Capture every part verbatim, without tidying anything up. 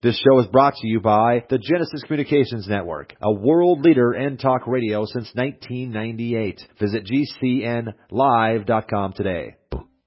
This show is brought to you by the Genesis Communications Network, a world leader in talk radio since nineteen ninety-eight. Visit G C N live dot com today.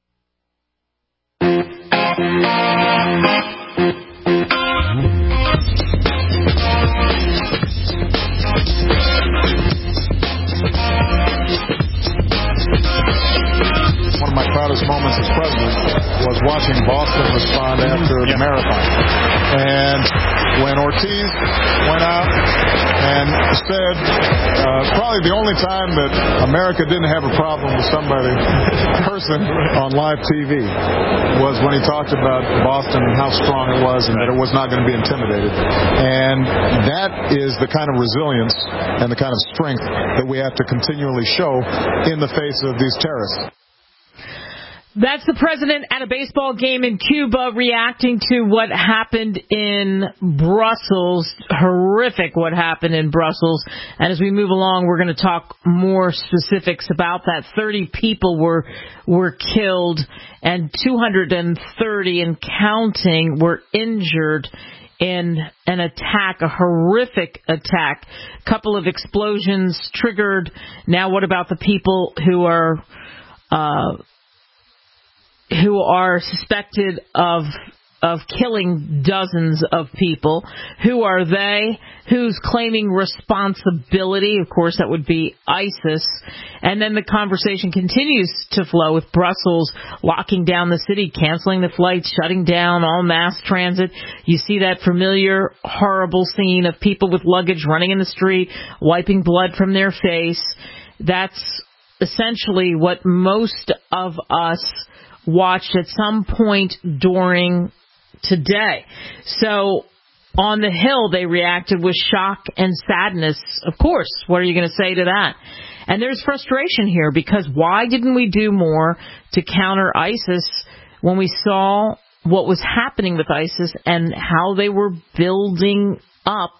One of my proudest moments as president was watching Boston respond after the marathon. And when Ortiz went out and said, uh, probably the only time that America didn't have a problem with somebody, a person on live T V, was when he talked about Boston and how strong it was and that it was not going to be intimidated. And that is the kind of resilience and the kind of strength that we have to continually show in the face of these terrorists. That's the president at a baseball game in Cuba reacting to what happened in Brussels. Horrific what happened in Brussels. And as we move along, we're going to talk more specifics about that. thirty people were were killed and two hundred thirty and counting were injured in an attack, a horrific attack. A couple of explosions triggered. Now what about the people who are... Uh, who are suspected of of killing dozens of people? Who are they? Who's claiming responsibility? Of course, that would be ISIS. And then the conversation continues to flow with Brussels locking down the city, canceling the flights, shutting down all mass transit. You see that familiar, horrible scene of people with luggage running in the street, wiping blood from their face. That's essentially what most of us watched at some point during today. So on the Hill, they reacted with shock and sadness. Of course, what are you going to say to that? And there's frustration here because why didn't we do more to counter ISIS when we saw what was happening with ISIS and how they were building up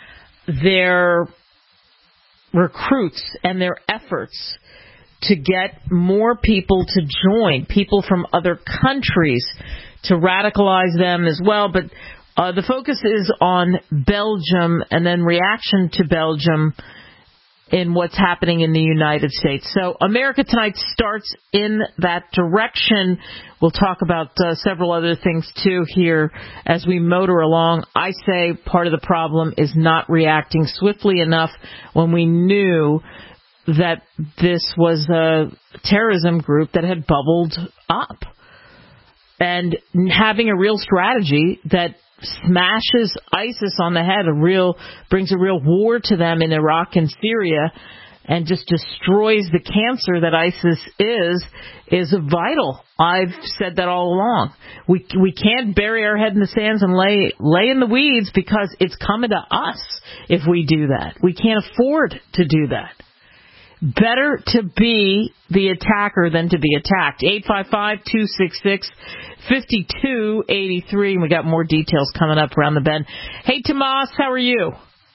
their recruits and their efforts to get more people to join, people from other countries, to radicalize them as well. But uh, the focus is on Belgium and then reaction to Belgium in what's happening in the United States. So America Tonight starts in that direction. We'll talk about uh, several other things, too, here as we motor along. I say part of the problem is not reacting swiftly enough when we knew that this was a terrorism group that had bubbled up. And having a real strategy that smashes ISIS on the head, a real brings a real war to them in Iraq and Syria, and just destroys the cancer that ISIS is, is vital. I've said that all along. We we can't bury our head in the sands and lay lay in the weeds because it's coming to us if we do that. We can't afford to do that. Better to be the attacker than to be attacked. eight five five, two six six, five two eight three. And we got more details coming up around the bend. Hey, Tomas, how are you?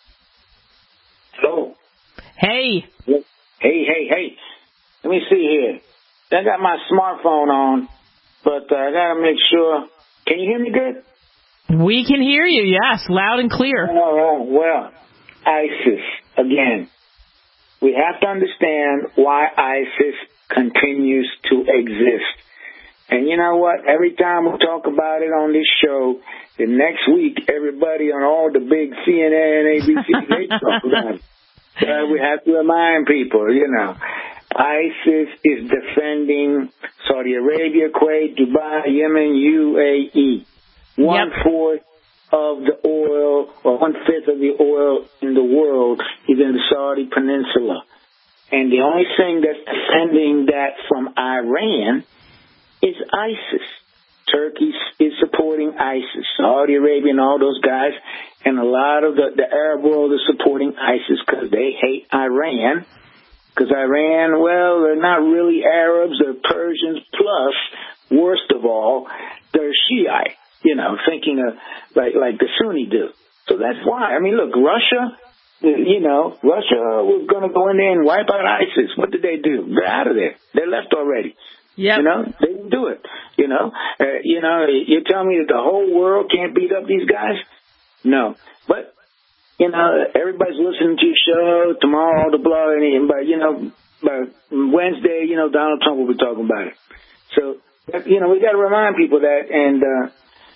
Hello. Hey. Hey, hey, hey. Let me see here. I got my smartphone on, but uh, I got to make sure. Can you hear me good? We can hear you, yes, loud and clear. All right. Well, ISIS, again. We have to understand why ISIS continues to exist. And you know what? Every time we talk about it on this show, the next week, everybody on all the big C N N, A B C, they talk about it. Uh, we have to remind people, you know, ISIS is defending Saudi Arabia, Kuwait, Dubai, Yemen, U A E. One-fourth of the oil, or one-fifth of the oil in the world is in the Saudi Peninsula. And the only thing that's defending that from Iran is ISIS. Turkey is supporting ISIS. Saudi Arabia and all those guys, and a lot of the, the Arab world is supporting ISIS because they hate Iran. Because Iran, well, they're not really Arabs, they're Persians, plus, worst of all, they're Shiite. You know, thinking of like like the Sunni do. So that's why. I mean, look, Russia, you know, Russia was going to go in there and wipe out ISIS. What did they do? They're out of there. They left already. Yep. You know, they didn't do it. You know, uh, you know, you tell me that the whole world can't beat up these guys? No. But, you know, everybody's listening to your show. Tomorrow, all the blog, and but, you know, by Wednesday, you know, Donald Trump will be talking about it. So, you know, we got to remind people that, and, uh,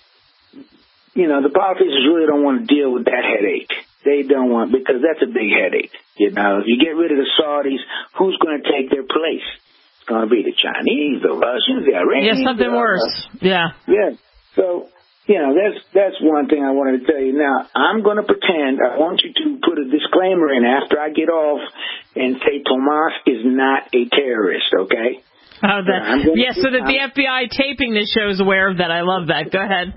you know, the politicians really don't want to deal with that headache. They don't want, because that's a big headache. You know, you get rid of the Saudis, who's going to take their place? It's going to be the Chinese, the Russians, the Iranians. Yeah, something the, worse. Yeah. Yeah. So, you know, that's that's one thing I wanted to tell you. Now, I'm going to pretend, I want you to put a disclaimer in after I get off and say Tomas is not a terrorist, okay? Oh, that, yeah, so that the F B I taping this show is aware of that. I love that. Go ahead.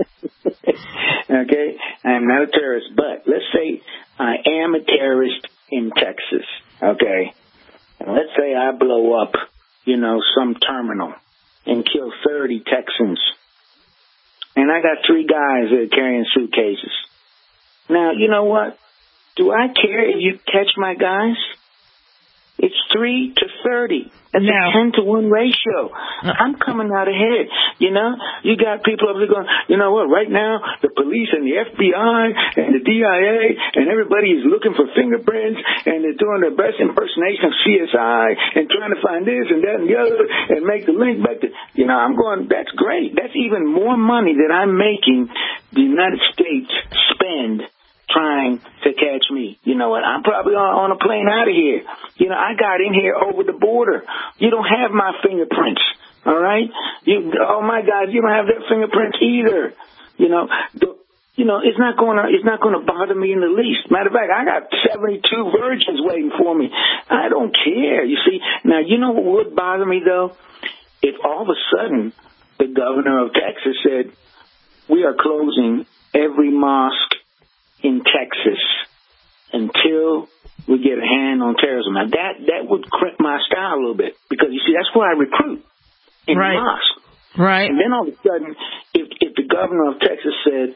Okay? I'm not a terrorist, but let's say I am a terrorist in Texas, okay? And let's say I blow up, you know, some terminal and kill thirty Texans. And I got three guys that are carrying suitcases. Now, you know what? Do I care if you catch my guys? It's three to thirty. That's no. a ten to one ratio. I'm coming out ahead. You know, you got people over there going, you know what, right now, the police and the F B I and the D I A and everybody is looking for fingerprints and they're doing their best impersonation of C S I and trying to find this and that and the other and make the link back to, you know, I'm going, that's great. That's even more money that I'm making the United States spend trying to catch me. You know what? I'm probably on, on a plane out of here. You know, I got in here over the border. You don't have my fingerprints, all right? You, oh my God, you don't have their fingerprints either. You know, the, you know, it's not going to, it's not going to bother me in the least. Matter of fact, I got seventy-two virgins waiting for me. I don't care. You see, now you know what would bother me though? If all of a sudden the governor of Texas said, we are closing every mosque in Texas until we get a hand on terrorism. Now, that, that would crimp my style a little bit because, you see, that's where I recruit, in right. the mosque. Right. And then all of a sudden, if, if the governor of Texas said,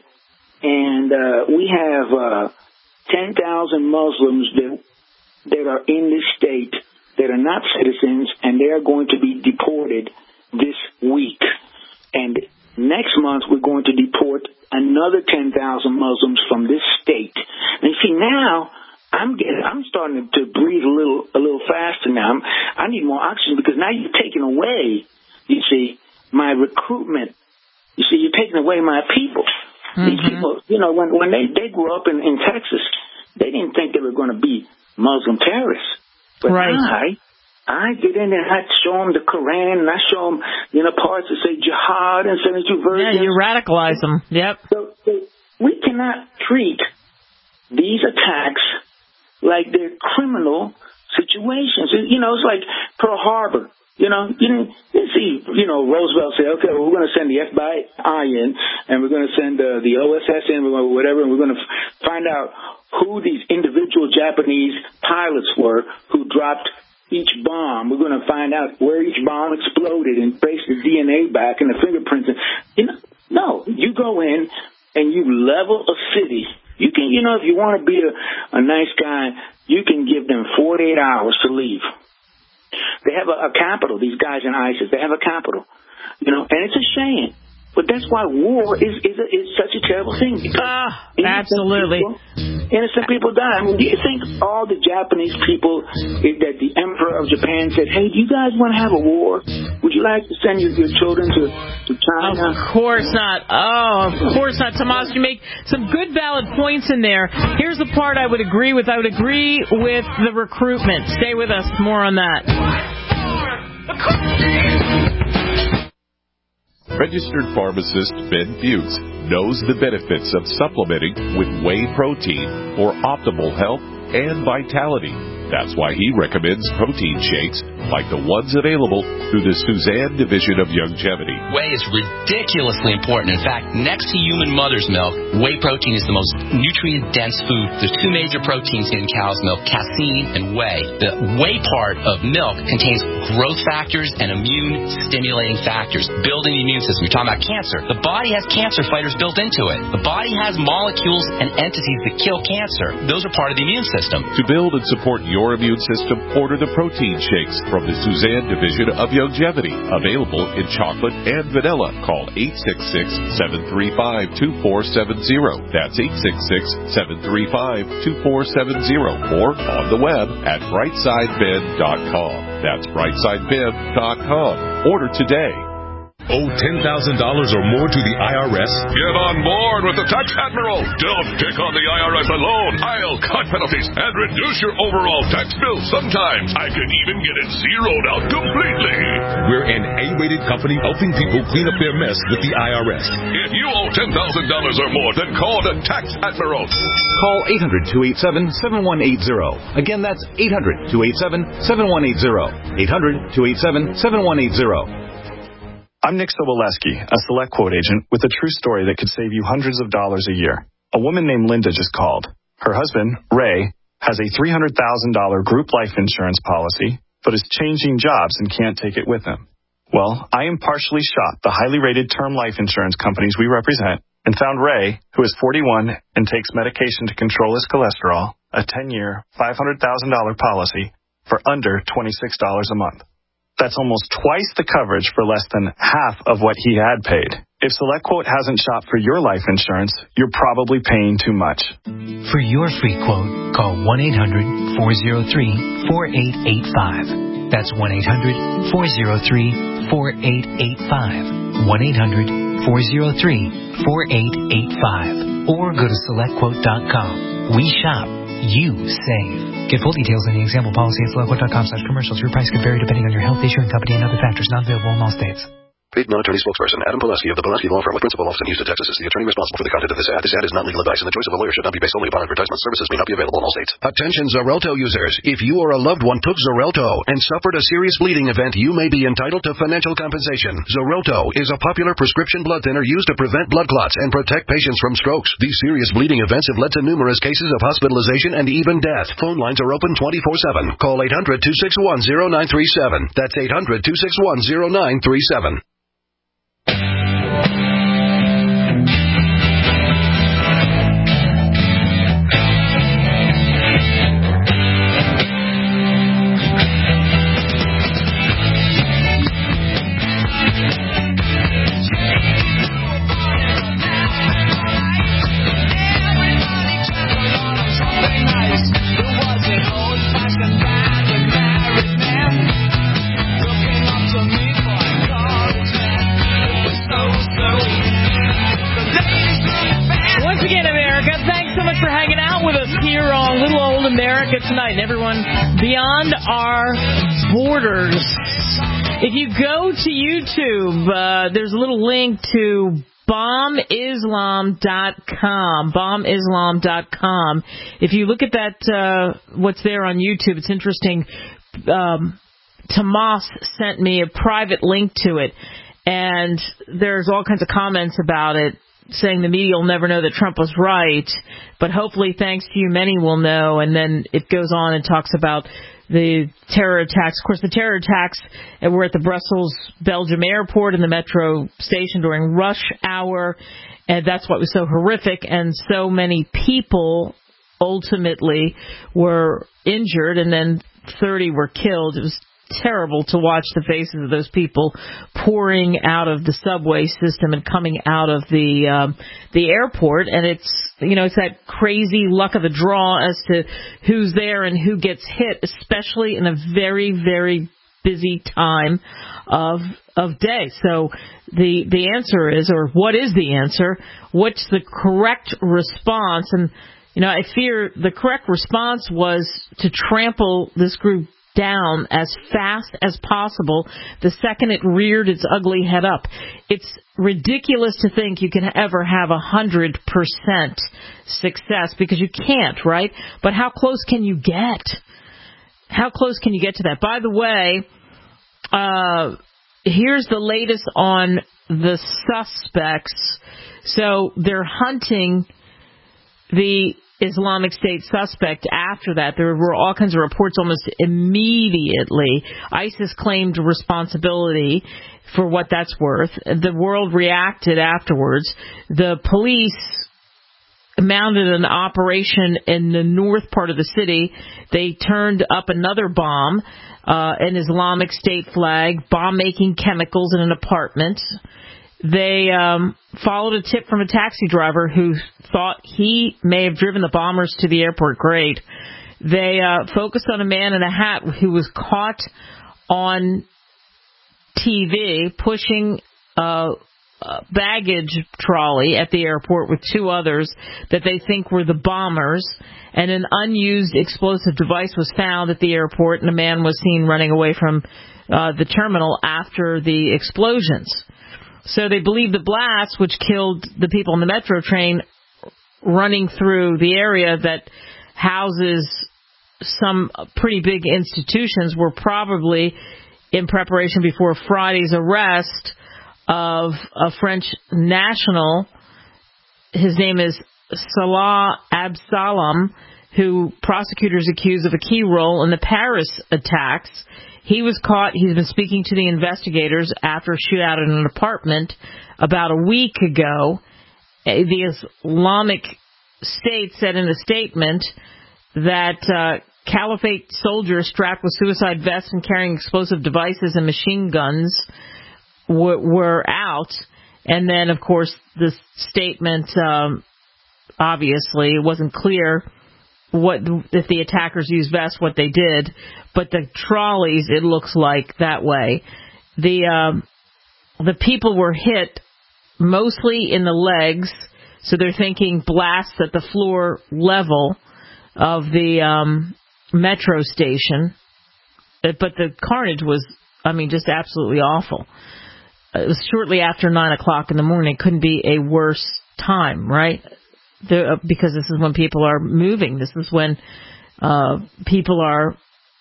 and uh, we have uh, ten thousand Muslims that, that are in this state that are not citizens, and they are going to be deported this week. And next month, we're going to deport another ten thousand Muslims from this state. And you see, now I'm getting, I'm starting to breathe a little, a little faster now. I'm, I need more oxygen because now you're taking away, you see, my recruitment. You see, you're taking away my people. Mm-hmm. These people, you know, when when they they grew up in, in Texas, they didn't think they were going to be Muslim terrorists. But right. I, I get in there and I show them the Quran and I show them, you know, parts that say jihad and seventy-two verses. Yeah, you radicalize them. Yep. So, so we cannot treat these attacks like they're criminal situations. You know, it's like Pearl Harbor. You know, you didn't, you didn't see, you know, Roosevelt say, okay, well, we're going to send the F B I in and we're going to send uh, the O S S in, or whatever, and we're going to f- find out who these individual Japanese pilots were who dropped each bomb. We're going to find out where each bomb exploded and trace the D N A back and the fingerprints. And, you know, no, you go in and you level a city. You can, you know, if you want to be a, a nice guy, you can give them forty-eight hours to leave. They have a, a capital, these guys in ISIS. They have a capital, you know, and it's a shame. But that's why war is is, a, is such a terrible thing. Uh, absolutely. People, innocent people die. I mean, do you think all the Japanese people that the Emperor of Japan said, hey, do you guys want to have a war? Would you like to send your, your children to, to China? Of course not. Oh, of course not. Tomas, you make some good, valid points in there. Here's the part I would agree with. I would agree with the recruitment. Stay with us. More on that. Registered pharmacist Ben Fuchs knows the benefits of supplementing with whey protein for optimal health and vitality. That's why he recommends protein shakes like the ones available through the Suzanne Division of Youngevity. Whey is ridiculously important. In fact, next to human mother's milk, whey protein is the most nutrient-dense food. There's two major proteins in cow's milk, casein and whey. The whey part of milk contains growth factors and immune-stimulating factors, building the immune system. You're talking about cancer. The body has cancer fighters built into it. The body has molecules and entities that kill cancer. Those are part of the immune system. To build and support your immune system, order the protein shakes from the Suzanne Division of Longevity. Available in chocolate and vanilla. Call eight six six, seven three five, two four seven zero. That's eight six six, seven three five, two four seven zero. Or on the web at brightside ben dot com. That's brightside ben dot com. Order today. Owe ten thousand dollars or more to the I R S? Get on board with the Tax Admiral. Don't take on the I R S alone. I'll cut penalties and reduce your overall tax bill. Sometimes I can even get it zeroed out completely. We're an A-rated company helping people clean up their mess with the I R S. If you owe ten thousand dollars or more, then call the Tax Admiral. Call eight hundred, two eight seven, seven one eight zero. Again, that's eight hundred, two eight seven, seven one eight zero. eight hundred, two eight seven, seven one eight zero. I'm Nick Soboleski, a Select Quote agent with a true story that could save you hundreds of dollars a year. A woman named Linda just called. Her husband, Ray, has a three hundred thousand dollars group life insurance policy, but is changing jobs and can't take it with him. Well, I impartially shot the highly rated term life insurance companies we represent and found Ray, who is forty-one and takes medication to control his cholesterol, a ten-year, five hundred thousand dollars policy for under twenty-six dollars a month. That's almost twice the coverage for less than half of what he had paid. If SelectQuote hasn't shopped for your life insurance, you're probably paying too much. For your free quote, call one eight hundred, four oh three, four eight eight five. That's one eight hundred, four oh three, four eight eight five. one eight hundred, four oh three, four eight eight five. Or go to select quote dot com. We shop. You save. Get full details on the example policy at select quote dot com slash commercials. Your price could vary depending on your health, issuing company, and other factors not available in all states. Paid non-attorney spokesperson Adam Pulaski of the Pulaski Law Firm with principal office in Houston, Texas is the attorney responsible for the content of this ad. This ad is not legal advice, and the choice of a lawyer should not be based solely upon advertisement. Services may not be available in all states. Attention Xarelto users. If you or a loved one took Xarelto and suffered a serious bleeding event, you may be entitled to financial compensation. Xarelto is a popular prescription blood thinner used to prevent blood clots and protect patients from strokes. These serious bleeding events have led to numerous cases of hospitalization and even death. Phone lines are open twenty-four seven. Call eight hundred, two six one, zero nine three seven. That's eight hundred, two six one, zero nine three seven. Tonight, and everyone beyond our borders. If you go to YouTube, uh, there's a little link to bomb islam dot com. bomb islam dot com. If you look at that, uh, what's there on YouTube, it's interesting. Um, Tomas sent me a private link to it, and there's all kinds of comments about it, saying the media will never know that Trump was right, but hopefully thanks to you, many will know. And then it goes on and talks about the terror attacks. Of course, the terror attacks were at the Brussels, Belgium airport and the metro station during rush hour, and that's what was so horrific. And so many people ultimately were injured, and then thirty were killed. It was terrible to watch the faces of those people pouring out of the subway system and coming out of the um, the airport. And it's, you know, it's that crazy luck of the draw as to who's there and who gets hit, especially in a very, very busy time of of day. So the the answer is, or what is the answer? What's the correct response? And, you know, I fear the correct response was to trample this group down as fast as possible the second it reared its ugly head up. It's ridiculous to think you can ever have a hundred percent success, because you can't, right? But how close can you get? How close can you get to that? By the way, uh, here's the latest on the suspects. So they're hunting the Islamic State suspect after that. There were all kinds of reports almost immediately. ISIS claimed responsibility for what that's worth. The world reacted afterwards. The police mounted an operation in the north part of the city. They turned up another bomb, uh, an Islamic State flag, bomb-making chemicals in an apartment. They um, followed a tip from a taxi driver who thought he may have driven the bombers to the airport. Great. They uh, focused on a man in a hat who was caught on T V pushing uh, a baggage trolley at the airport with two others that they think were the bombers. And an unused explosive device was found at the airport, and a man was seen running away from uh, the terminal after the explosions. So they believe the blast, which killed the people on the metro train running through the area that houses some pretty big institutions, were probably in preparation before Friday's arrest of a French national. His name is Salah Absalam, who prosecutors accuse of a key role in the Paris attacks. He was caught. He's been speaking to the investigators after a shootout in an apartment about a week ago. The Islamic State said in a statement that uh, Caliphate soldiers strapped with suicide vests and carrying explosive devices and machine guns w- were out. And then, of course, the statement, um, obviously, it wasn't clear what if the attackers used vests, what they did, but the trolleys, it looks like that way. The um, the people were hit mostly in the legs, so they're thinking blasts at the floor level of the um, metro station. But the carnage was, I mean, just absolutely awful. It was shortly after nine o'clock in the morning. It couldn't be a worse time, right? The, because this is when people are moving. This is when uh, people are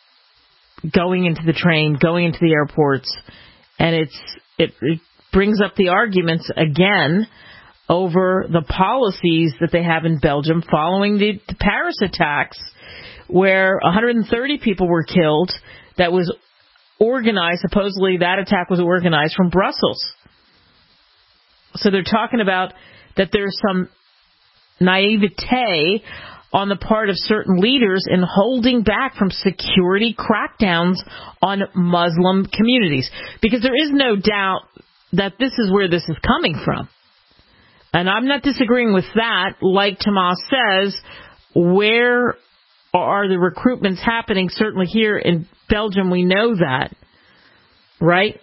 going into the train, going into the airports, and it's it, it brings up the arguments again over the policies that they have in Belgium following the, the Paris attacks, where one hundred thirty people were killed. That was organized. Supposedly, that attack was organized from Brussels. So they're talking about that there's some naivete on the part of certain leaders in holding back from security crackdowns on Muslim communities. Because there is no doubt that this is where this is coming from. And I'm not disagreeing with that. Like Tomas says, where are the recruitments happening? Certainly here in Belgium, we know that, right?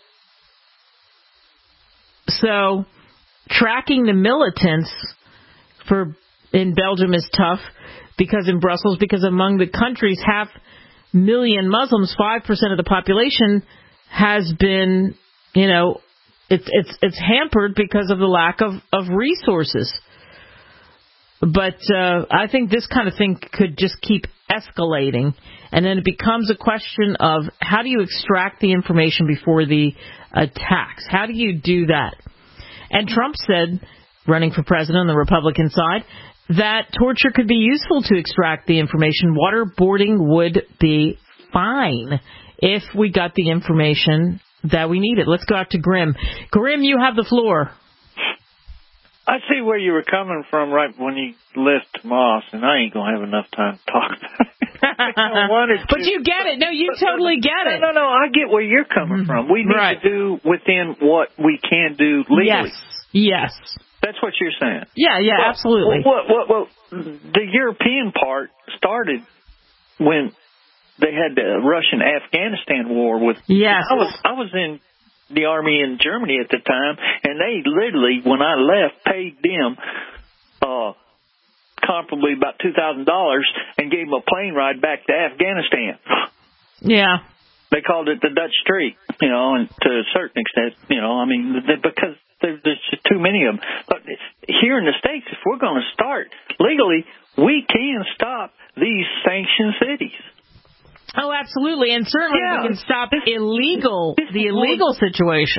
So tracking the militants for in Belgium is tough because in Brussels, because among the country's half million Muslims, five percent of the population has been, you know, it's it's it's hampered because of the lack of, of resources. But uh, I think this kind of thing could just keep escalating, and then it becomes a question of how do you extract the information before the attacks? How do you do that? And Trump said, running for president on the Republican side, that torture could be useful to extract the information. Waterboarding would be fine if we got the information that we needed. Let's go out to Grim. Grim, you have the floor. I see where you were coming from right when you left Moss, and I ain't going to have enough time to talk about it. I wanted to. But you get it. No, you but, totally get it. No, no, no, I get where you're coming from. We need right. to do within what we can do legally. Yes, yes. That's what you're saying. Yeah, yeah, well, absolutely. Well, well, well, the European part started when they had the Russian-Afghanistan war with. Yes. I was I was in the army in Germany at the time, and they literally, when I left, paid them uh, comparably about two thousand dollars and gave them a plane ride back to Afghanistan. Yeah. They called it the Dutch Streak, you know, and to a certain extent, you know, I mean, because there's just too many of them. But here in the States, if we're going to start legally, we can stop these sanctioned cities. Oh, absolutely. And certainly yeah. we can stop illegal, the illegal situation.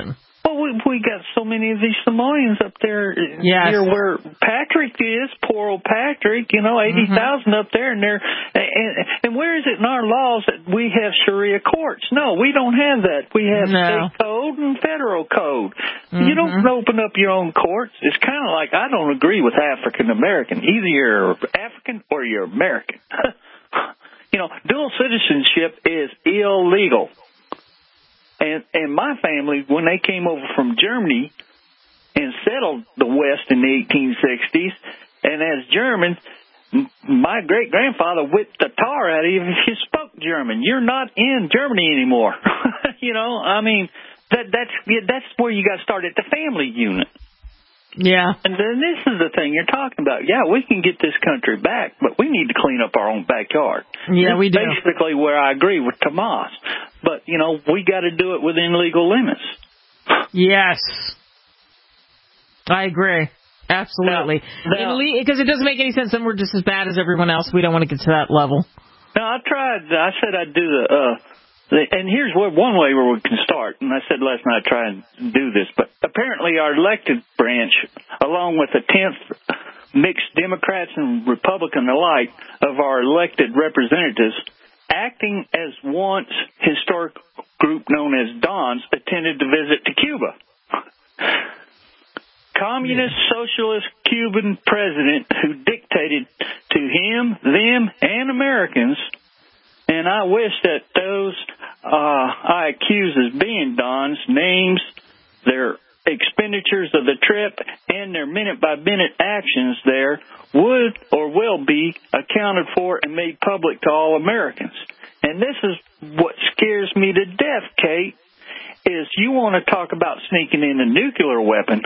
Well, we we got so many of these Samoans up there yes. near where Patrick is, poor old Patrick, you know, eighty thousand mm-hmm. up there, and they're and, and where is it in our laws that we have Sharia courts? No, we don't have that. We have no. state code and federal code. Mm-hmm. You don't open up your own courts. It's kind of like I don't agree with African American. Either you're African or you're American. You know, dual citizenship is illegal. And and my family, when they came over from Germany and settled the West in the eighteen sixties, and as Germans, my great-grandfather whipped the tar out of you if you spoke German. You're not in Germany anymore. You know, I mean, that that's that's where you got to start at the family unit. Yeah. And then this is the thing you're talking about. Yeah, we can get this country back, but we need to clean up our own backyard. Yeah, we do. Basically where I agree with Tomas. But, you know, we got to do it within legal limits. Yes. I agree. Absolutely. Because it doesn't make any sense. Then we're just as bad as everyone else. We don't want to get to that level. No, I tried. I said I'd do the... Uh, And here's what, one way where we can start. And I said last night I'd try and do this. But apparently our elected branch, along with the tenth mixed Democrats and Republican alike of our elected representatives, acting as once historic group known as Dons, attended to visit to Cuba. Communist, socialist Cuban president who dictated to him, them, and Americans. And I wish that those uh, I accuse as being Dons, names, their expenditures of the trip, and their minute-by-minute actions there would or will be accounted for and made public to all Americans. And this is what scares me to death, Kate, is you want to talk about sneaking in a nuclear weapon.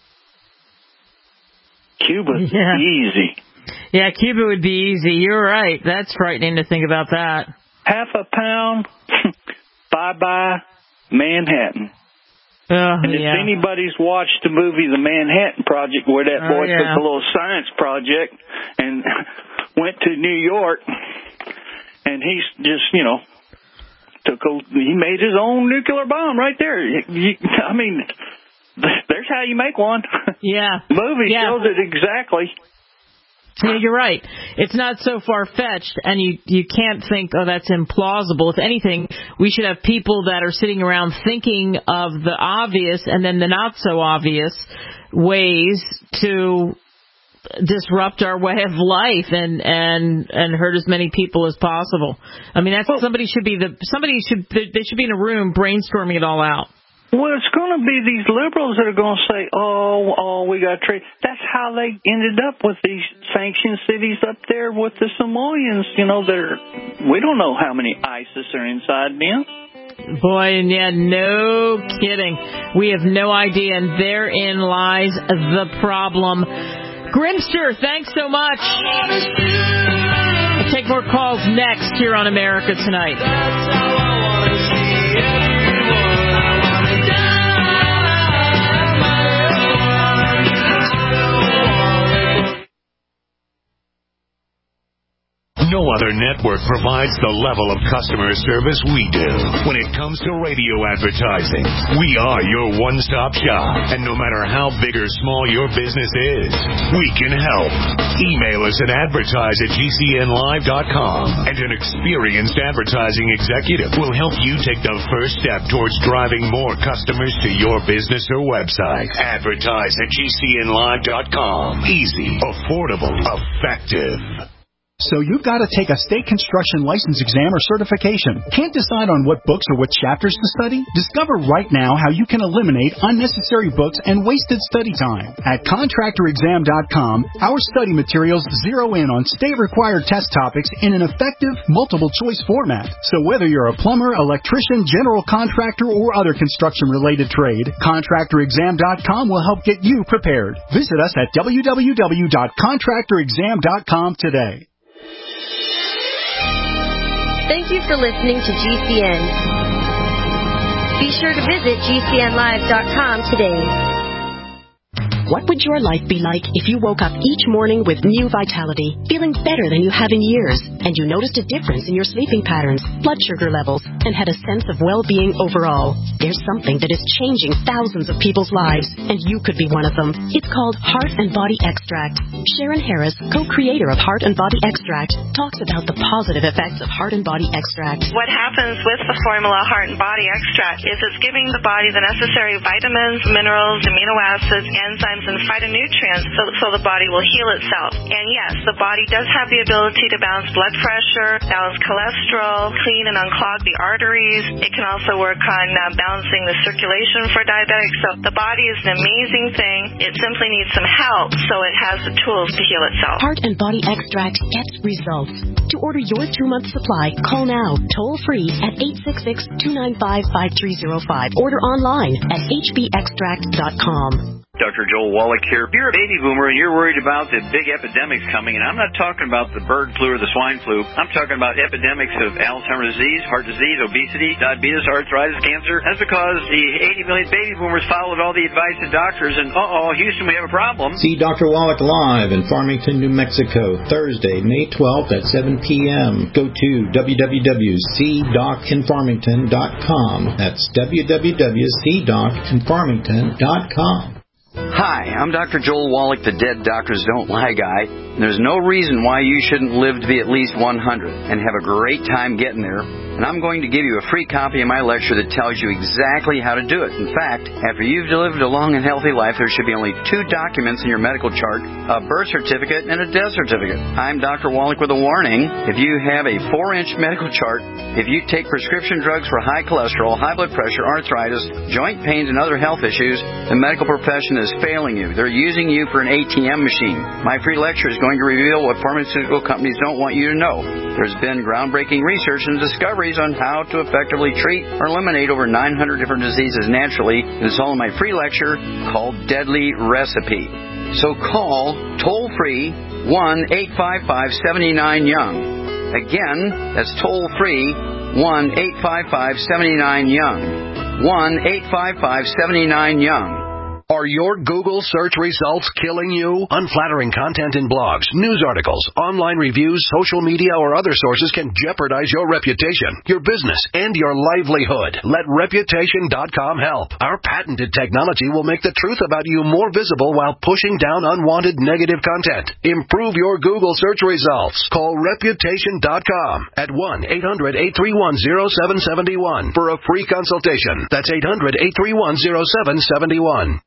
Cuba's yeah. easy. Yeah, Cuba would be easy. You're right. That's frightening to think about that. Half a pound, bye-bye, Manhattan. Uh, and if yeah. anybody's watched the movie The Manhattan Project, where that boy oh, yeah. took a little science project and went to New York, and he's just, you know, took a, he made his own nuclear bomb right there. You, I mean, there's how you make one. Yeah. The movie yeah. shows it exactly. Yeah, you're right. It's not so far-fetched, and you, you can't think, oh, that's implausible. If anything, we should have people that are sitting around thinking of the obvious and then the not-so-obvious ways to disrupt our way of life and, and, and hurt as many people as possible. I mean, that's somebody should be the somebody should they should be in a room brainstorming it all out. Well, it's going to be these liberals that are going to say, oh, oh, we got trade. That's how they ended up with these sanctioned cities up there with the Samoans. You know, they're, we don't know how many ISIS are inside them. Boy, and yeah, no kidding. We have no idea, and therein lies the problem. Grimster, thanks so much. We'll take more calls next here on America Tonight. That's how I want to see everyone. No other network provides the level of customer service we do. When it comes to radio advertising, we are your one-stop shop. And no matter how big or small your business is, we can help. Email us at advertise at G C N live dot com, and an experienced advertising executive will help you take the first step towards driving more customers to your business or website. Advertise at G C N live dot com. Easy, affordable, effective. So you've got to take a state construction license exam or certification. Can't decide on what books or what chapters to study? Discover right now how you can eliminate unnecessary books and wasted study time. At contractor exam dot com, our study materials zero in on state-required test topics in an effective, multiple-choice format. So whether you're a plumber, electrician, general contractor, or other construction-related trade, contractor exam dot com will help get you prepared. Visit us at w w w dot contractor exam dot com today. Thank you for listening to G C N. Be sure to visit G C N live dot com today. What would your life be like if you woke up each morning with new vitality, feeling better than you have in years? and you noticed a difference in your sleeping patterns, blood sugar levels, and had a sense of well-being overall. There's something that is changing thousands of people's lives, and you could be one of them. It's called Heart and Body Extract. Sharon Harris, co-creator of Heart and Body Extract, talks about the positive effects of Heart and Body Extract. What happens with the formula Heart and Body Extract is it's giving the body the necessary vitamins, minerals, amino acids, enzymes, and phytonutrients so, so the body will heal itself. And yes, the body does have the ability to balance blood pressure, balance cholesterol, clean and unclog the arteries. It can also work on uh, balancing the circulation for diabetics. So the body is an amazing thing. It simply needs some help so it has the tools to heal itself. Heart and Body Extract gets results. To order your two-month supply, call now, toll-free at eight six six, two nine five, five three zero five. Order online at h b extract dot com. Doctor Joel Wallach here. If you're a baby boomer and you're worried about the big epidemics coming, and I'm not talking about the bird flu or the swine flu, I'm talking about epidemics of Alzheimer's disease, heart disease, obesity, diabetes, arthritis, cancer. That's because the eighty million baby boomers followed all the advice of doctors, and uh-oh, Houston, we have a problem. See Doctor Wallach live in Farmington, New Mexico, Thursday, May twelfth at seven p.m. Go to w w w dot c doc in farmington dot com. That's w w w dot c doc in farmington dot com. Hi, I'm Doctor Joel Wallach, the Dead Doctors Don't Lie guy. And there's no reason why you shouldn't live to be at least one hundred and have a great time getting there. And I'm going to give you a free copy of my lecture that tells you exactly how to do it. In fact, after you've lived a long and healthy life, there should be only two documents in your medical chart, a birth certificate and a death certificate. I'm Doctor Wallach with a warning. If you have a four-inch medical chart, if you take prescription drugs for high cholesterol, high blood pressure, arthritis, joint pains, and other health issues, the medical profession is failing you. They're using you for an A T M machine. My free lecture is going to reveal what pharmaceutical companies don't want you to know. There's been groundbreaking research and discoveries on how to effectively treat or eliminate over nine hundred different diseases naturally. It's all in my free lecture called Deadly Recipe. So call toll-free one eight five five, seven nine, young. Again, that's toll-free one eight five five, seven nine, young. one eight five five, seven nine, young. Are your Google search results killing you? Unflattering content in blogs, news articles, online reviews, social media, or other sources can jeopardize your reputation, your business, and your livelihood. Let Reputation dot com help. Our patented technology will make the truth about you more visible while pushing down unwanted negative content. Improve your Google search results. Call Reputation dot com at one eight hundred, eight three one, zero seven seven one for a free consultation. That's eight hundred, eight three one, zero seven seven one.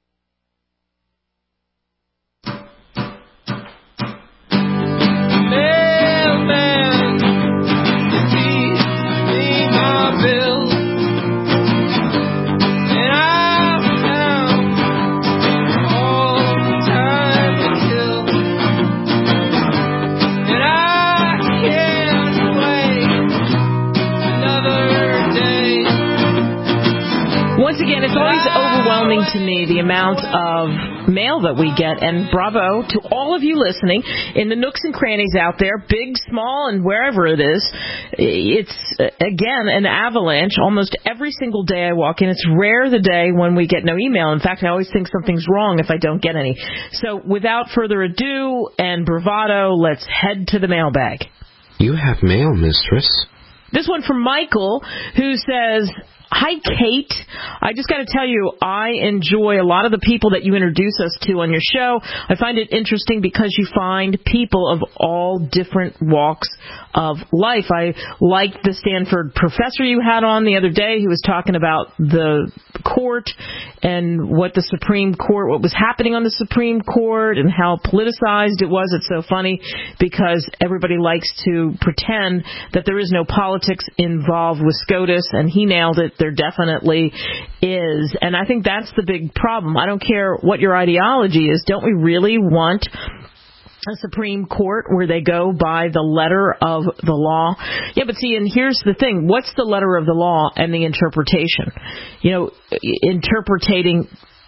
Once again, it's always overwhelming to me the amount of mail that we get, and bravo to all of you listening in the nooks and crannies out there, big, small, and wherever it is. It's, again, an avalanche almost every single day I walk in. It's rare the day when we get no email. In fact, I always think something's wrong if I don't get any. So without further ado and bravado, let's head to the mailbag. You have mail, mistress. This one from Michael, who says, hi, Kate. I just got to tell you, I enjoy a lot of the people that you introduce us to on your show. I find it interesting because you find people of all different walks of life. I liked the Stanford professor you had on the other day who was talking about the court and what the Supreme Court, what was happening on the Supreme Court and how politicized it was. It's so funny because everybody likes to pretend that there is no politics involved with SCOTUS, and he nailed it. There definitely is. And I think that's the big problem. I don't care what your ideology is. Don't we really want a Supreme Court where they go by the letter of the law? Yeah, but see, and here's the thing. What's the letter of the law and the interpretation? You know, interpreting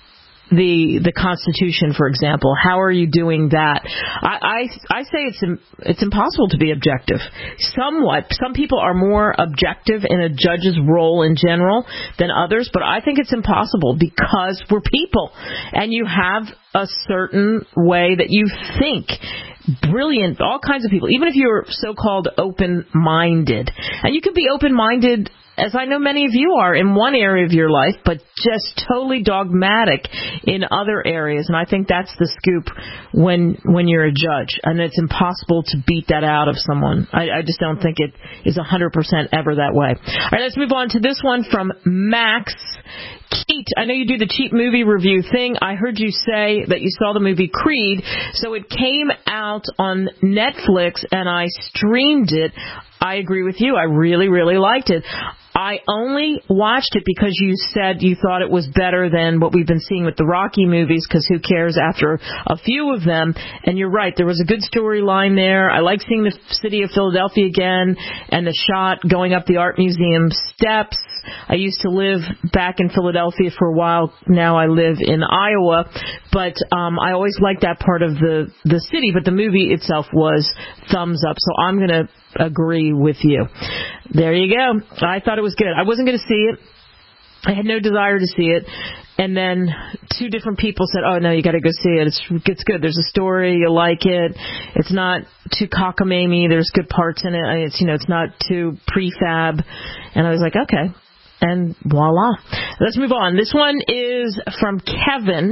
the the Constitution, for example. How are you doing that? I, I, I say it's it's impossible to be objective. Somewhat. Some people are more objective in a judge's role in general than others, but I think it's impossible because we're people, and you have a certain way that you think. Brilliant, all kinds of people, even if you're so-called open-minded. And you could be open-minded, as I know many of you are, in one area of your life, but just totally dogmatic in other areas. And I think that's the scoop when when you're a judge. And it's impossible to beat that out of someone. I, I just don't think it is one hundred percent ever that way. All right, let's move on to this one from Max. Keat, I know you do the cheap movie review thing. I heard you say that you saw the movie Creed, so it came out on Netflix and I streamed it. I agree with you. I really, really liked it. I only watched it because you said you thought it was better than what we've been seeing with the Rocky movies, because who cares after a few of them. And you're right, there was a good storyline there. I like seeing the city of Philadelphia again and the shot going up the Art Museum steps. I used to live back in Philadelphia for a while. Now I live in Iowa. But um, I always liked that part of the, the city. But the movie itself was thumbs up. So I'm going to agree with you. There you go. I thought it was good. I wasn't going to see it. I had no desire to see it. And then two different people said, oh, no, you got to go see it. It's, it's good. There's a story. You like it. It's not too cockamamie. There's good parts in it. It's, you know, it's not too prefab. And I was like, okay. And voila. Let's move on. This one is from Kevin.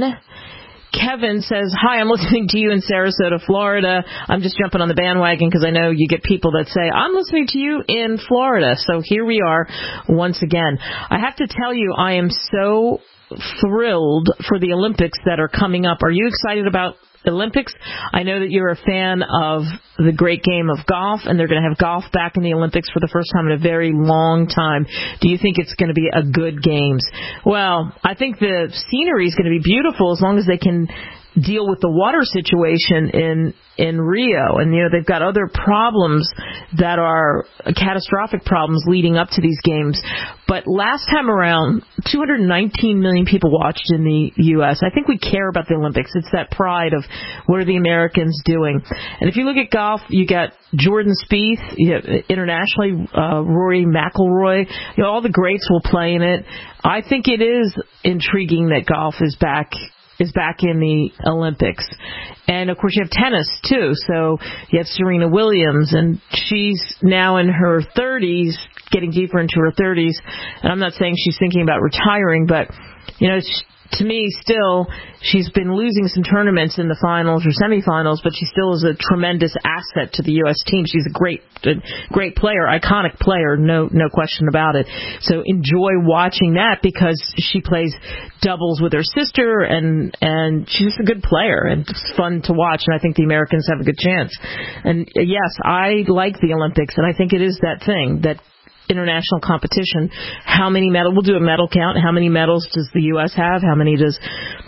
Kevin says, hi, I'm listening to you in Sarasota, Florida. I'm just jumping on the bandwagon because I know you get people that say, I'm listening to you in Florida. So here we are once again. I have to tell you, I am so thrilled for the Olympics that are coming up. Are you excited about Olympics? I know that you're a fan of the great game of golf, and they're going to have golf back in the Olympics for the first time in a very long time. Do you think it's going to be a good games? Well, I think the scenery is going to be beautiful as long as they can deal with the water situation in in Rio. And, you know, they've got other problems that are catastrophic problems leading up to these games. But last time around, two hundred nineteen million people watched in the U S. I think we care about the Olympics. It's that pride of what are the Americans doing. And if you look at golf, you got Jordan Spieth, you know, internationally, uh, Rory McIlroy. You know, all the greats will play in it. I think it is intriguing that golf is back is back in the Olympics. And, of course, you have tennis, too. So you have Serena Williams, and she's now in her thirties, getting deeper into her thirties. And I'm not saying she's thinking about retiring, but, you know, to me, still, she's been losing some tournaments in the finals or semifinals, but she still is a tremendous asset to the U S team. She's a great, great player, iconic player, no, no question about it. So enjoy watching that because she plays doubles with her sister, and and she's a good player, and it's fun to watch. And I think the Americans have a good chance. And yes, I like the Olympics, and I think it is that thing that. International competition. How many medals? We'll do a medal count. How many medals does the U S have? How many does,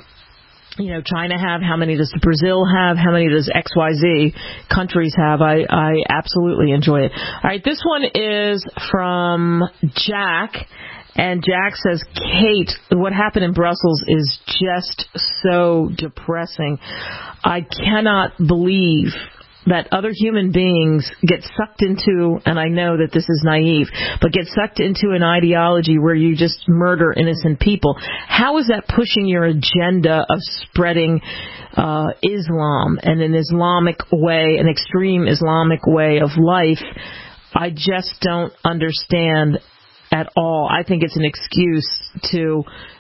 you know, China have? How many does Brazil have? How many does X Y Z countries have? I, I absolutely enjoy it. All right, this one is from Jack. And Jack says, Kate, what happened in Brussels is just so depressing. I cannot believe that other human beings get sucked into, and I know that this is naive, but get sucked into an ideology where you just murder innocent people. How is that pushing your agenda of spreading uh, Islam and an Islamic way, an extreme Islamic way of life? I just don't understand at all. I think it's an excuse to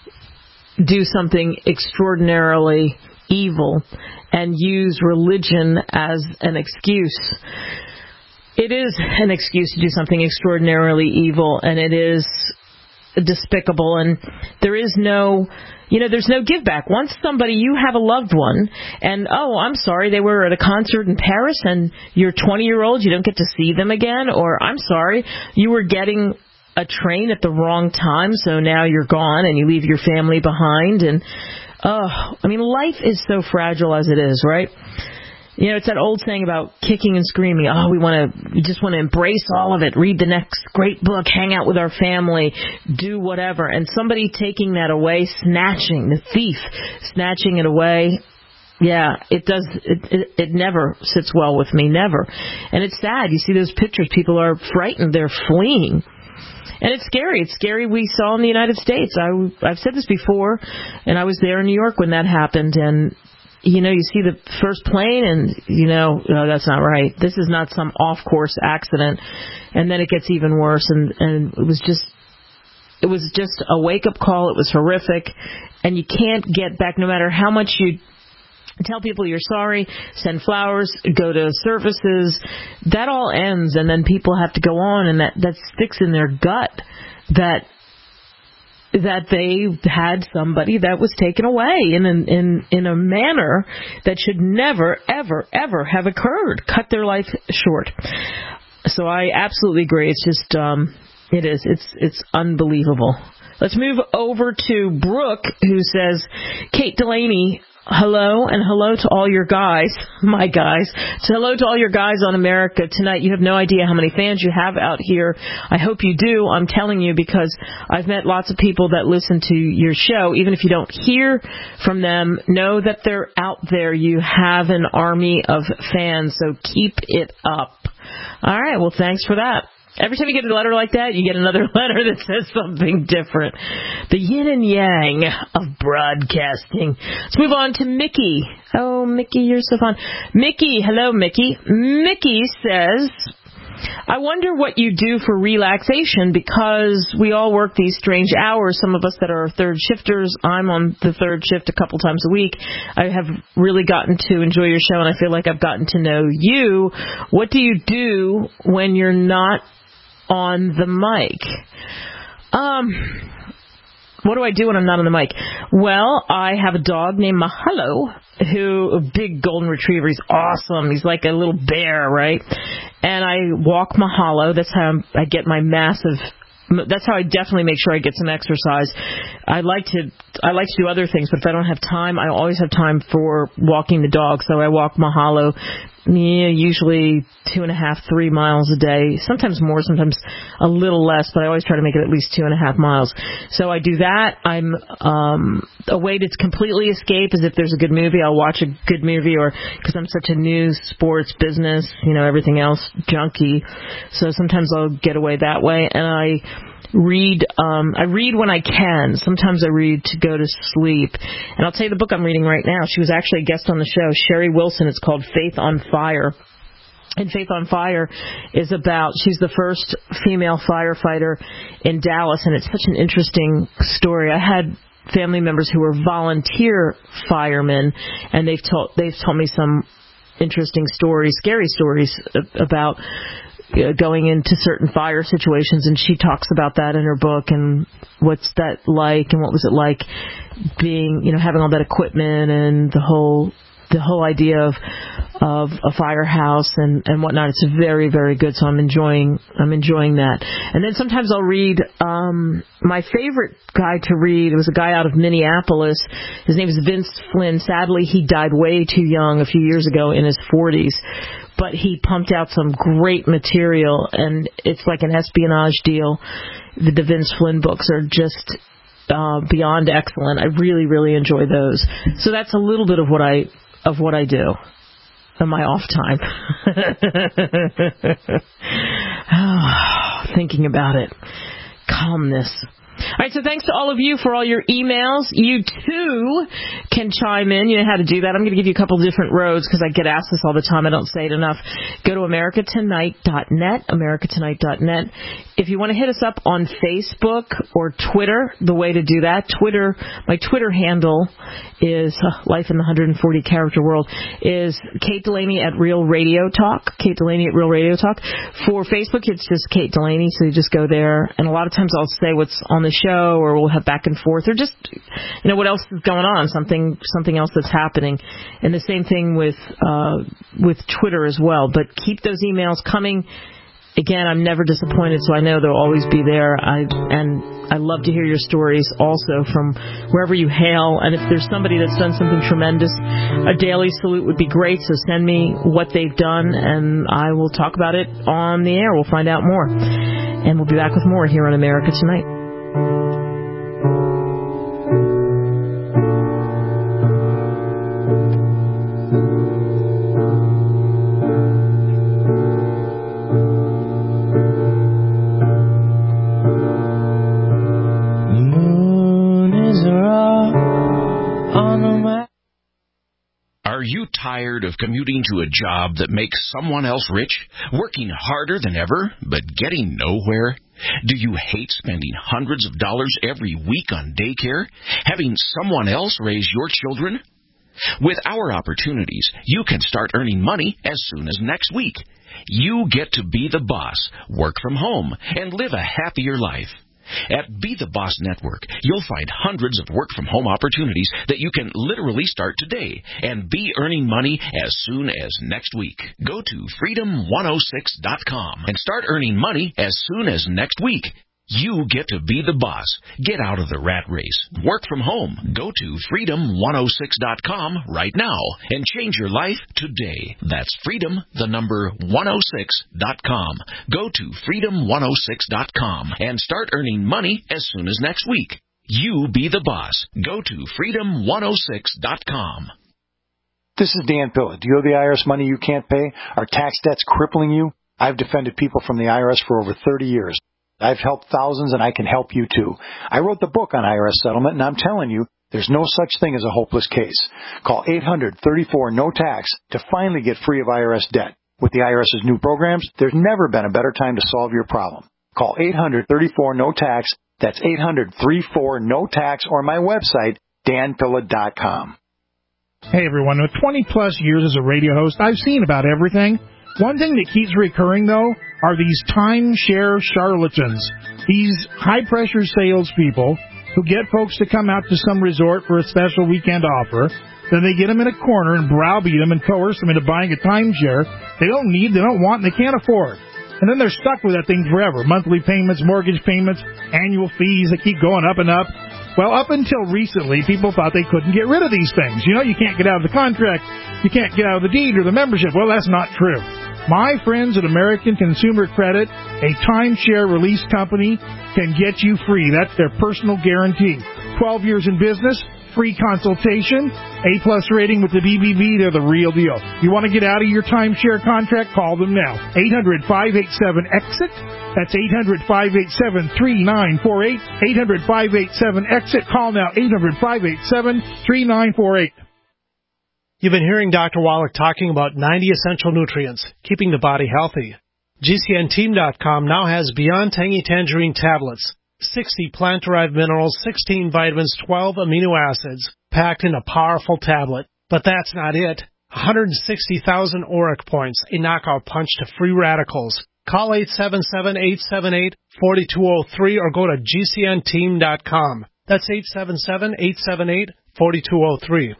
do something extraordinarily evil and use religion as an excuse. It is an excuse to do something extraordinarily evil, and it is despicable, and there is no, you know, there's no give back. Once somebody, you have a loved one, and, oh, I'm sorry, they were at a concert in Paris, and you're twenty year old, you don't get to see them again, or, I'm sorry, you were getting a train at the wrong time, so now you're gone, and you leave your family behind, and Oh, I mean, life is so fragile as it is, right? You know, it's that old saying about kicking and screaming. Oh, we want to, we just want to embrace all of it, read the next great book, hang out with our family, do whatever. And somebody taking that away, snatching, the thief, snatching it away. Yeah, it does. It, it it never sits well with me, never. And it's sad. You see those pictures. People are frightened. They're fleeing. And it's scary. It's scary we saw in the United States. I, I've said this before, and I was there in New York when that happened. And, you know, you see the first plane and, you know, oh, that's not right. This is not some off-course accident. And then it gets even worse. And, and it was just, it was just a wake-up call. It was horrific. And you can't get back, no matter how much you tell people you're sorry, send flowers, go to services. That all ends, and then people have to go on, and that, that sticks in their gut that that they had somebody that was taken away in an, in in a manner that should never, ever, ever have occurred. Cut their life short. So I absolutely agree. It's just um, it is. It's it's unbelievable. Let's move over to Brooke, who says, Kate Delaney, hello, and hello to all your guys, my guys. So hello to all your guys on America Tonight. You have no idea how many fans you have out here. I hope you do. I'm telling you, because I've met lots of people that listen to your show. Even if you don't hear from them, know that they're out there. You have an army of fans, so keep it up. All right, well, thanks for that. Every time you get a letter like that, you get another letter that says something different. The yin and yang of broadcasting. Let's move on to Mickey. Oh, Mickey, you're so fun. Mickey, hello, Mickey. Mickey says, I wonder what you do for relaxation, because we all work these strange hours. Some of us that are third shifters, I'm on the third shift a couple times a week. I have really gotten to enjoy your show, and I feel like I've gotten to know you. What do you do when you're not on the mic? Um, what do I do when I'm not on the mic? Well, I have a dog named Mahalo, who, a big golden retriever. He's awesome. He's like a little bear, right? And I walk Mahalo. That's how I get my massive, that's how I definitely make sure I get some exercise. I like to, I like to do other things, but if I don't have time, I always have time for walking the dog. So I walk Mahalo, yeah, usually two and a half, three miles a day, sometimes more, sometimes a little less, but I always try to make it at least two and a half miles. So I do that. I'm, um, a way to completely escape is if there's a good movie, I'll watch a good movie, or because I'm such a news, sports, business, you know, everything else junkie. So sometimes I'll get away that way. And I read, um, I read when I can. Sometimes I read to go to sleep. And I'll tell you the book I'm reading right now. She was actually a guest on the show, Sherry Wilson. It's called Faith on Fire. And Faith on Fire is about, she's the first female firefighter in Dallas, and it's such an interesting story. I had family members who were volunteer firemen, and they've told, they've told me some interesting stories, scary stories about going into certain fire situations, and she talks about that in her book, and what's that like, and what was it like being, you know, having all that equipment and the whole the whole idea of of a firehouse and and whatnot. It's very, very good, so I'm enjoying I'm enjoying that. And then sometimes I'll read um my favorite guy to read. It was a guy out of Minneapolis. His name is Vince Flynn. Sadly, he died way too young a few years ago, in his forties. But he pumped out some great material, and it's like an espionage deal. The, the Vince Flynn books are just uh, beyond excellent. I really, really enjoy those. So that's a little bit of what I of what I do in my off time. Oh, thinking about it. Calmness. All right, so thanks to all of you for all your emails. You, too, can chime in. You know how to do that. I'm going to give you a couple different roads because I get asked this all the time. I don't say it enough. Go to america tonight dot net, america tonight dot net. If you want to hit us up on Facebook or Twitter, the way to do that, Twitter, my Twitter handle is uh, Life in the one hundred forty Character World, is Kate Delaney at Real Radio Talk. Kate Delaney at Real Radio Talk. For Facebook, it's just Kate Delaney, so you just go there. And a lot of times I'll say what's on the show, or we'll have back and forth, or just, you know, what else is going on, something something else that's happening. And the same thing with uh, with Twitter as well. But keep those emails coming. again, I'm never disappointed, so I know they'll always be there. I and I love to hear your stories also from wherever you hail. And if there's somebody that's done something tremendous, a daily salute would be great. So send me what they've done, and I will talk about it on the air. We'll find out more. And we'll be back with more here on America Tonight. Are you tired of commuting to a job that makes someone else rich, working harder than ever, but getting nowhere? Do you hate spending hundreds of dollars every week on daycare, having someone else raise your children? With our opportunities, you can start earning money as soon as next week. You get to be the boss, work from home, and live a happier life. At Be the Boss Network, you'll find hundreds of work-from-home opportunities that you can literally start today and be earning money as soon as next week. Go to freedom one oh six dot com and start earning money as soon as next week. You get to be the boss. Get out of the rat race. Work from home. Go to freedom one oh six dot com right now and change your life today. That's freedom, the number one oh six dot com. Go to freedom one oh six dot com and start earning money as soon as next week. You be the boss. Go to freedom one oh six dot com. This is Dan Pilla. Do you owe the I R S money you can't pay? Are tax debts crippling you? I've defended people from the I R S for over thirty years. I've helped thousands, and I can help you, too. I wrote the book on I R S settlement, and I'm telling you, there's no such thing as a hopeless case. Call eight hundred thirty-four no tax to finally get free of I R S debt. With the IRS's new programs, there's never been a better time to solve your problem. Call eight hundred thirty-four no tax. That's eight hundred thirty-four no tax, or my website, dan pilla dot com. Hey, everyone. With twenty-plus years as a radio host, I've seen about everything. One thing that keeps recurring, though, are these timeshare charlatans, these high-pressure salespeople who get folks to come out to some resort for a special weekend offer. Then they get them in a corner and browbeat them and coerce them into buying a timeshare they don't need, they don't want, and they can't afford. And then they're stuck with that thing forever. Monthly payments, mortgage payments, annual fees, they keep going up and up. Well, up until recently, people thought they couldn't get rid of these things. You know, you can't get out of the contract, you can't get out of the deed or the membership. Well, that's not true. My friends at American Consumer Credit, a timeshare release company, can get you free. That's their personal guarantee. twelve years in business, free consultation, A-plus rating with the B B B. They're the real deal. You want to get out of your timeshare contract? Call them now. eight hundred, five eight seven, EXIT. That's eight hundred, five eight seven, three nine four eight. eight hundred, five eight seven, EXIT. Call now, eight hundred, five eight seven, three nine four eight. You've been hearing Doctor Wallach talking about ninety essential nutrients, keeping the body healthy. G C N team dot com now has Beyond Tangy Tangerine tablets, sixty plant-derived minerals, sixteen vitamins, twelve amino acids, packed in a powerful tablet. But that's not it. one hundred sixty thousand auric points, a knockout punch to free radicals. Call eight seven seven, eight seven eight, four two zero three or go to G C N team dot com. That's eight seven seven, eight seven eight, four two zero three.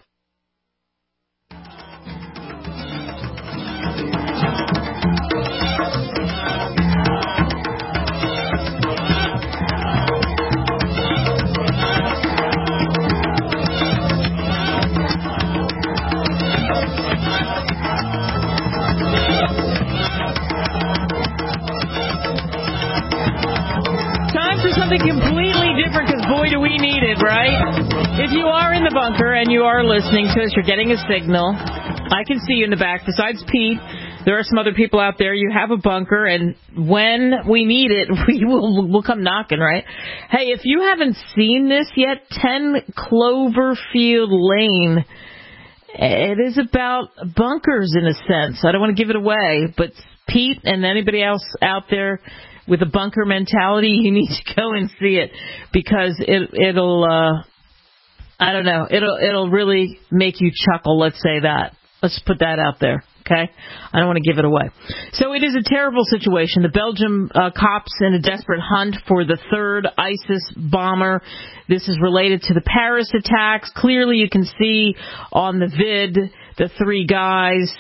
Something completely different, because boy do we need it, right? If you are in the bunker and you are listening to us, you're getting a signal. I can see you in the back. Besides Pete, there are some other people out there. You have a bunker, and when we need it, we will we'll come knocking, right? Hey, if you haven't seen this yet, ten Cloverfield Lane. It is about bunkers in a sense. I don't want to give it away, but Pete and anybody else out there with a bunker mentality, you need to go and see it, because it, it'll, uh, I don't know, it'll, it'll really make you chuckle, let's say that. Let's put that out there, okay? I don't want to give it away. So it is a terrible situation. The Belgium uh, cops in a desperate hunt for the third ISIS bomber. This is related to the Paris attacks. Clearly you can see on the vid the three guys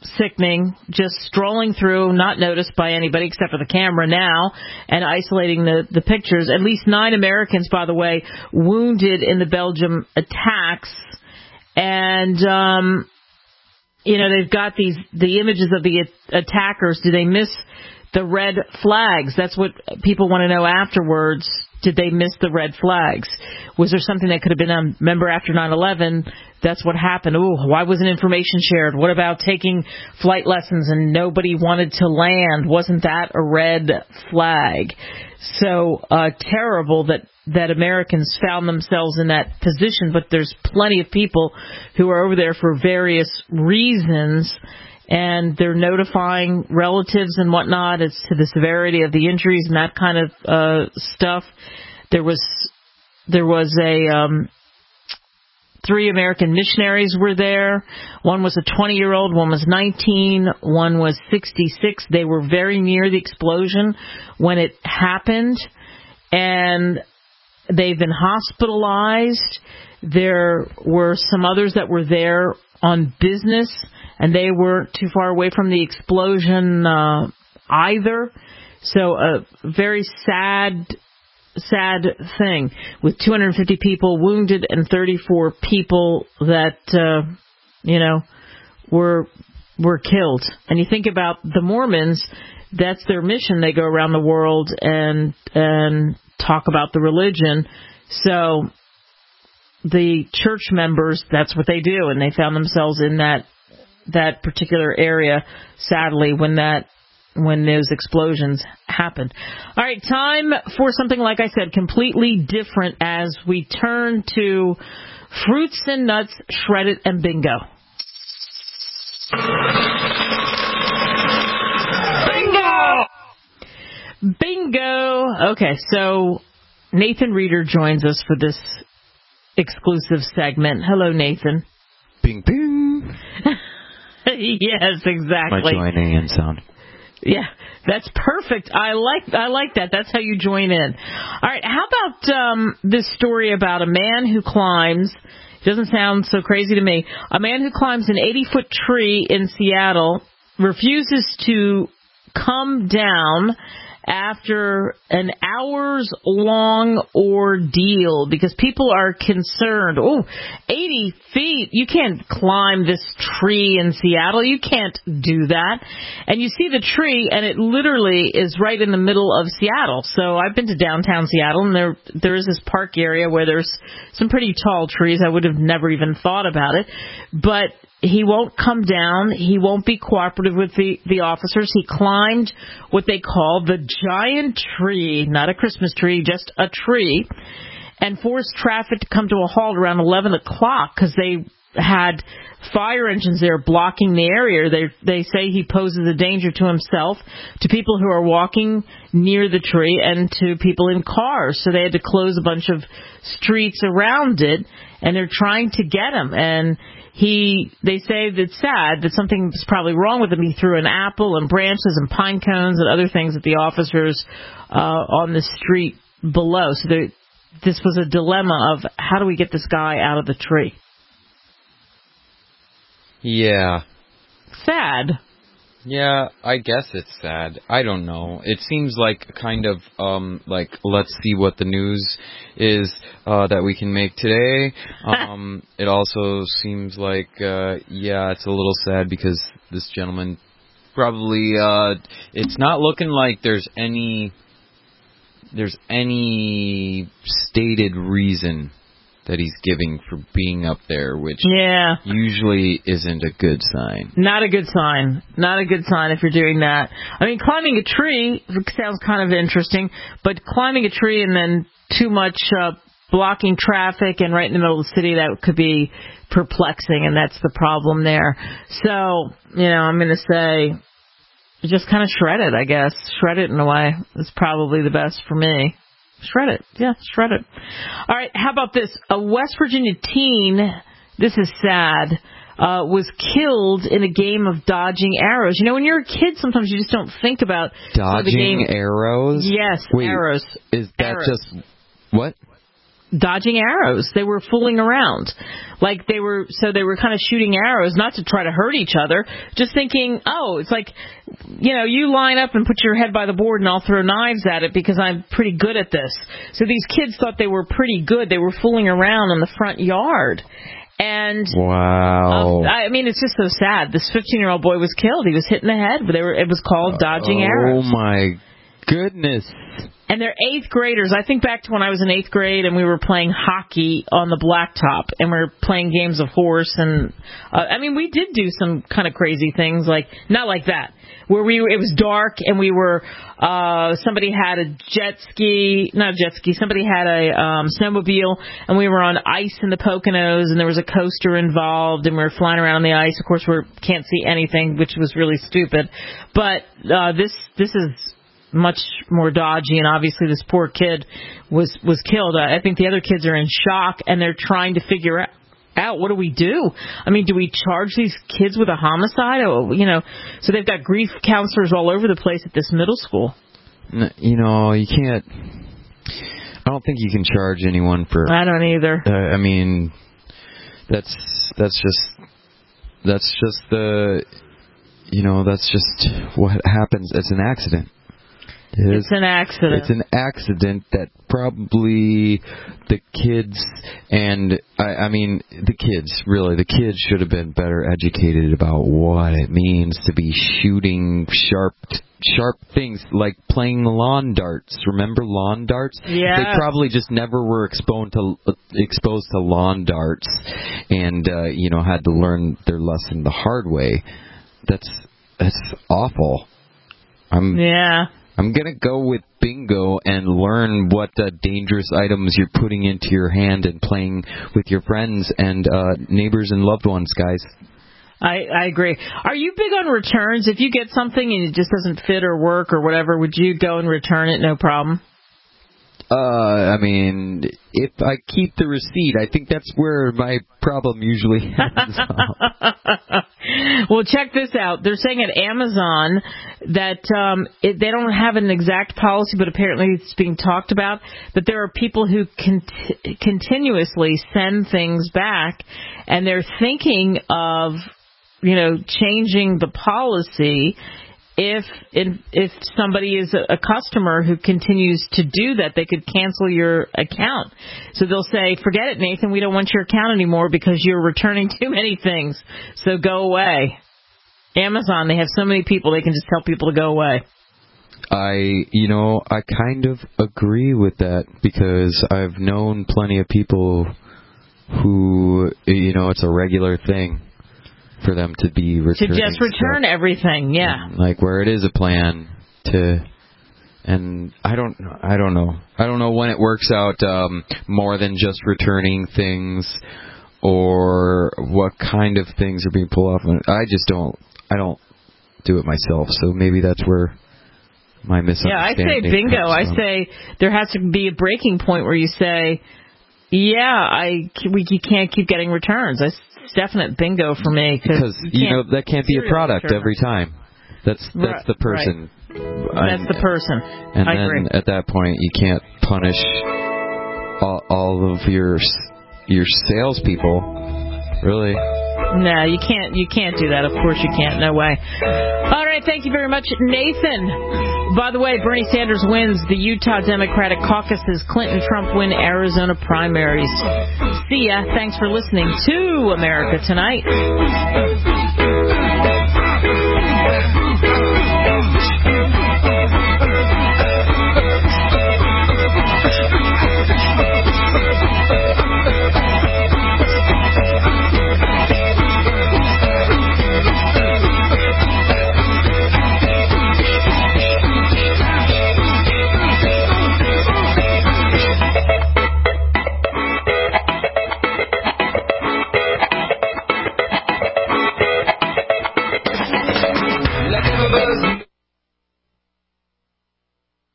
sickening, just strolling through, not noticed by anybody except for the camera now, and isolating the, the pictures. At least nine Americans, by the way, wounded in the Belgium attacks. And, um, you know, they've got these the images of the attackers. Do they miss the red flags? That's what people want to know afterwards. Did they miss the red flags? Was there something that could have been done? Remember, after nine eleven, that's what happened. Oh, why wasn't information shared? What about taking flight lessons and nobody wanted to land? Wasn't that a red flag? So uh, terrible that, that Americans found themselves in that position, but there's plenty of people who are over there for various reasons, and they're notifying relatives and whatnot as to the severity of the injuries and that kind of uh, stuff. There was there was a um, three American missionaries were there. One was a twenty-year-old, one was nineteen, one was sixty-six. They were very near the explosion when it happened, and they've been hospitalized. There were some others that were there on business, and they weren't too far away from the explosion uh, either. So a very sad, sad thing with two hundred fifty people wounded and thirty-four people that, uh, you know, were were killed. And you think about the Mormons, that's their mission. They go around the world and and talk about the religion. So the church members, that's what they do, and they found themselves in that that particular area, sadly, when that when those explosions happened. All right, time for something, like I said, completely different as we turn to fruits and nuts, shredded, and bingo. Bingo! Bingo! Okay, so Nathan Reeder joins us for this exclusive segment. Hello, Nathan. Bing, bing. Yes, exactly. My joining in sound. Yeah, that's perfect. I like I like that. That's how you join in. All right, how about um, this story about a man who climbs, doesn't sound so crazy to me, a man who climbs an eighty-foot tree in Seattle, refuses to come down after an hours-long ordeal because people are concerned. Oh, eighty feet, you can't climb this tree in Seattle. You can't do that. And you see the tree, and it literally is right in the middle of Seattle. So I've been to downtown Seattle, and there there is this park area where there's some pretty tall trees. I would have never even thought about it. But he won't come down. He won't be cooperative with the, the officers. He climbed what they call the giant tree, not a Christmas tree, just a tree, and forced traffic to come to a halt around eleven o'clock because they had fire engines there blocking the area. They they say he poses a danger to himself, to people who are walking near the tree, and to people in cars. So they had to close a bunch of streets around it, and they're trying to get him. And He, they say that it's sad that something's probably wrong with him. He threw an apple and branches and pine cones and other things at the officers uh, on the street below. So there, this was a dilemma of how do we get this guy out of the tree? Yeah. Sad. Yeah, I guess it's sad. I don't know. It seems like kind of um like let's see what the news is uh that we can make today. Um it also seems like uh yeah, it's a little sad because this gentleman probably uh it's not looking like there's any there's any stated reason that he's giving for being up there, which yeah. usually isn't a good sign. Not a good sign. Not a good sign if you're doing that. I mean, climbing a tree sounds kind of interesting, but climbing a tree and then too much uh, blocking traffic and right in the middle of the city, that could be perplexing, and that's the problem there. So, you know, I'm going to say just kind of shred it, I guess. Shred it in a way. It's probably the best for me. Shred it. Yeah, shred it. All right, how about this? A West Virginia teen, this is sad, uh, was killed in a game of dodging arrows. You know, when you're a kid, sometimes you just don't think about... Dodging the game. arrows? Yes, Wait, arrows. Is that arrows. just... What? dodging arrows. They were fooling around. Like they were, so they were kind of shooting arrows, not to try to hurt each other, just thinking, oh, it's like, you know, you line up and put your head by the board and I'll throw knives at it because I'm pretty good at this. So these kids thought they were pretty good. They were fooling around in the front yard. And wow, uh, I mean, it's just so sad. This fifteen-year-old boy was killed. He was hit in the head. They were. It was called dodging oh, arrows. Oh my goodness! And they're eighth graders. I think back to when I was in eighth grade and we were playing hockey on the blacktop and we were playing games of horse. And uh, I mean, we did do some kind of crazy things, like not like that, where we it was dark and we were uh somebody had a jet ski, not a jet ski. Somebody had a um snowmobile and we were on ice in the Poconos and there was a coaster involved and we were flying around on the ice. Of course, we can't see anything, which was really stupid. But uh this this is much more dodgy, and obviously this poor kid was was killed. I think the other kids are in shock, and they're trying to figure out, out what do we do? I mean, do we charge these kids with a homicide? Oh, you know, so they've got grief counselors all over the place at this middle school. You know, you can't. I don't think you can charge anyone for. I don't either. Uh, I mean, that's that's just that's just the. You know, that's just what happens. It's an accident. It it's is, an accident. It's an accident that probably the kids and, I, I mean, the kids, really, the kids should have been better educated about what it means to be shooting sharp sharp things, like playing lawn darts. Remember lawn darts? Yeah. They probably just never were exposed to exposed to lawn darts and, uh, you know, had to learn their lesson the hard way. That's that's awful. I'm Yeah. I'm going to go with bingo and learn what uh, dangerous items you're putting into your hand and playing with your friends and uh, neighbors and loved ones, guys. I, I agree. Are you big on returns? If you get something and it just doesn't fit or work or whatever, would you go and return it, no problem? Uh, I mean, if I keep the receipt, I think that's where my problem usually happens. Well, check this out. They're saying at Amazon that um, it, they don't have an exact policy, but apparently it's being talked about, that there are people who cont- continuously send things back, and they're thinking of, you know, changing the policy if if, if somebody is a, a customer who continues to do that. They could cancel your account. So they'll say, forget it, Nathan, we don't want your account anymore because you're returning too many things, so go away. Amazon, they have so many people, they can just tell people to go away. I, you know, I kind of agree with that because I've known plenty of people who, you know, it's a regular thing for them to be returning to just return stuff. Everything, yeah. Like where it is a plan to, and I don't, I don't know, I don't know when it works out um, more than just returning things, or what kind of things are being pulled off. I just don't, I don't do it myself, so maybe that's where my misunderstanding. Yeah, I say bingo. I say there has to be a breaking point where you say, yeah, I we you can't keep getting returns. That's definite bingo for me because you, you know that can't be a product return. every time. That's that's right, the person. Right. That's the person. And I then agree. At that point, you can't punish all, all of your your salespeople. Really? No, you can't. You can't do that. Of course, you can't. No way. All right. Thank you very much, Nathan. By the way, Bernie Sanders wins the Utah Democratic caucuses. Clinton, Trump win Arizona primaries. See ya. Thanks for listening to America Tonight.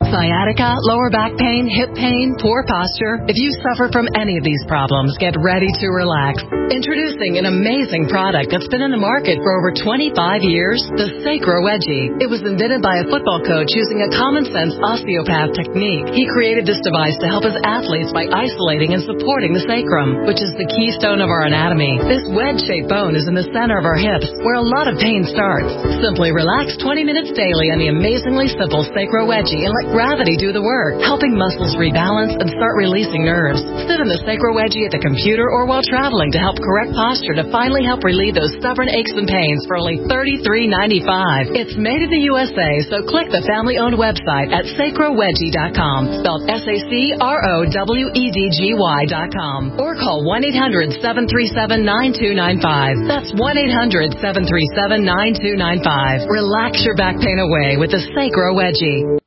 Sciatica, lower back pain, hip pain, poor posture. If you suffer from any of these problems, get ready to relax. Introducing an amazing product that's been in the market for over twenty-five years, the Sacro Wedgie. It was invented by a football coach using a common-sense osteopath technique. He created this device to help his athletes by isolating and supporting the sacrum, which is the keystone of our anatomy. This wedge-shaped bone is in the center of our hips, where a lot of pain starts. Simply relax twenty minutes daily on the amazingly simple Sacro Wedgie and let gravity do the work, helping muscles rebalance and start releasing nerves. Sit in the Sacro Wedgie at the computer or while traveling to help correct posture to finally help relieve those stubborn aches and pains for only thirty-three ninety-five. It's made in the U S A, so click the family-owned website at sacro wedgie dot com, spelled S A C R O W E D G Y dot com, or call one eight hundred seven three seven nine two nine five. That's one eight hundred seven three seven nine two nine five. Relax your back pain away with the Sacro Wedgie.